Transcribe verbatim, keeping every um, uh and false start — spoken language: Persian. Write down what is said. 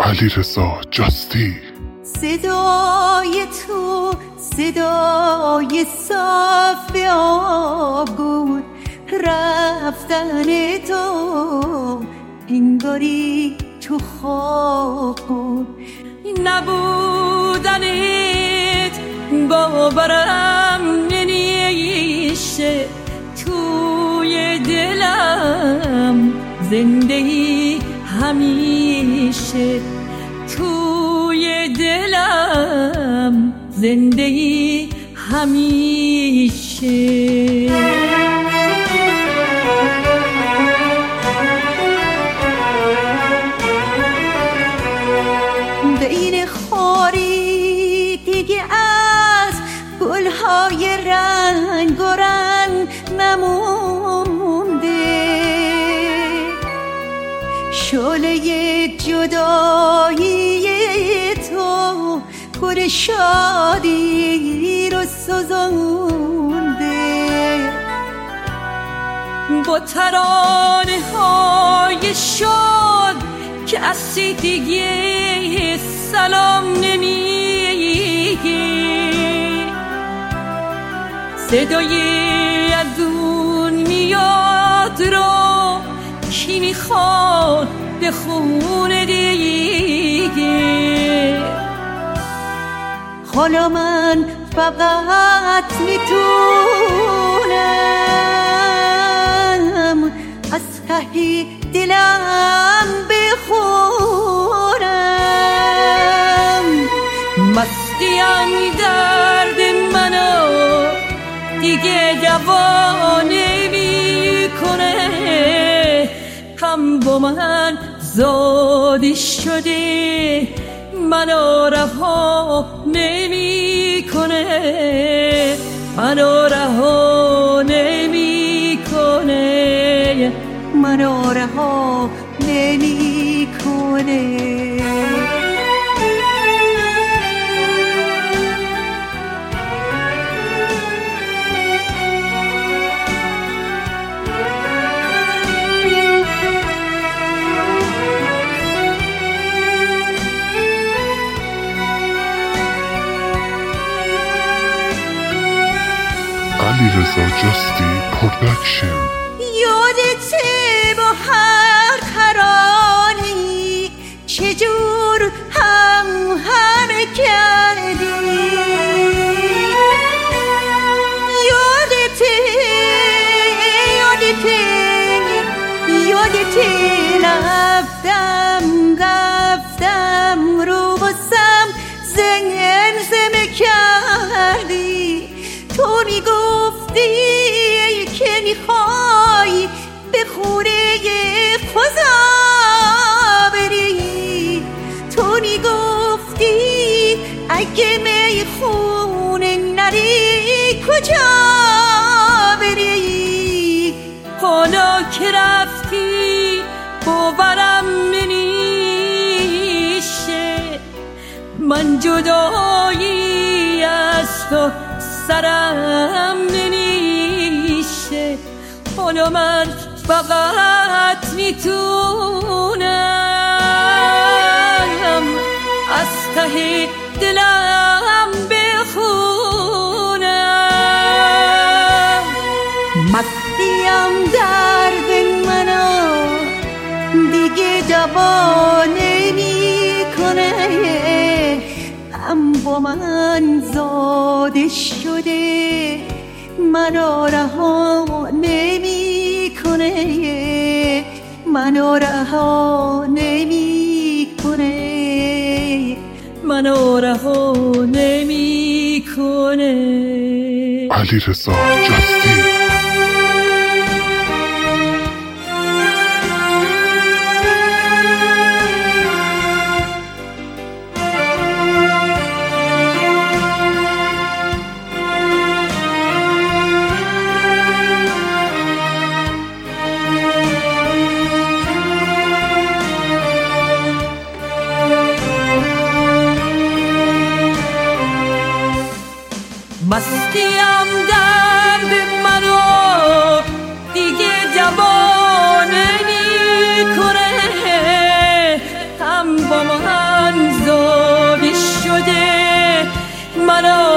علیرضا جاستی. صدای تو صدای صاف آبگون، رفتن تو انگاری تو خواب بود. نبودنت باورم نمیشه، توی دلم زندگی همیشه، توی دلم زندگی همیشه. بین خاری دیگه از گلهای رنگ و رنگ نمونده، شعله جدایی تو گل شادی رو سوزونده. با ترانه های شاد که اصلی دیگه سلام نمیگی، صدای ازون میاد رو کی میخواد بخونه دیگه. حالا من فقط میتونم از ته دلم بخورم، مستیم درد منو دیگه دوا نمیکنه، هم با من زادی شده منو رها نمیکنه، منو رها نمیکنه، منو رها نمیکنه. علیرضا جاستی پروداکشن. یادته با هر ترانی چجور هم هم کردی، یادته یادته یادته رفتم رفتم رو بسم زمزم کردی، تو میگفتی که میخوای به خونه خدا بری، تو میگفتی اگه میخونه نری کجا بری. حالا که رفتی باورم نمیشه، من جدایی از تو سرم نمیشه، حالا من فقط میتونم از ته دلم بخونم، مستیم درد منو دیگه دوا نمیکنه، هم با من زاده شده منو رها نمیکنه، منو رها نمیکنه، منو رها نمیکنه. علیرضا جاستی. مستیم درد منو دیگه دوا نمیکنه، هم با ما منو